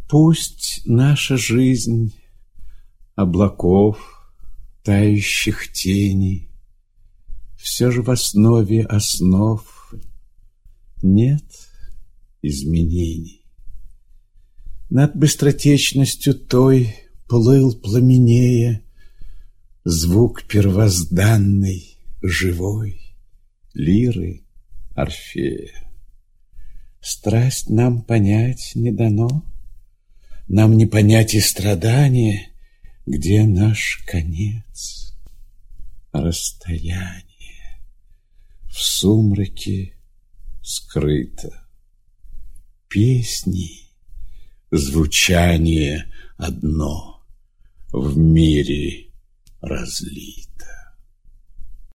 Пусть наша жизнь облаков, тающих теней, все же в основе основ нет изменений. Над быстротечностью той плыл пламенея звук первозданный, живой лиры Орфея. Страсть нам понять не дано, нам не понять и страдания, где наш конец. Расстояние в сумраке скрыто, песни звучание одно в мире разлито.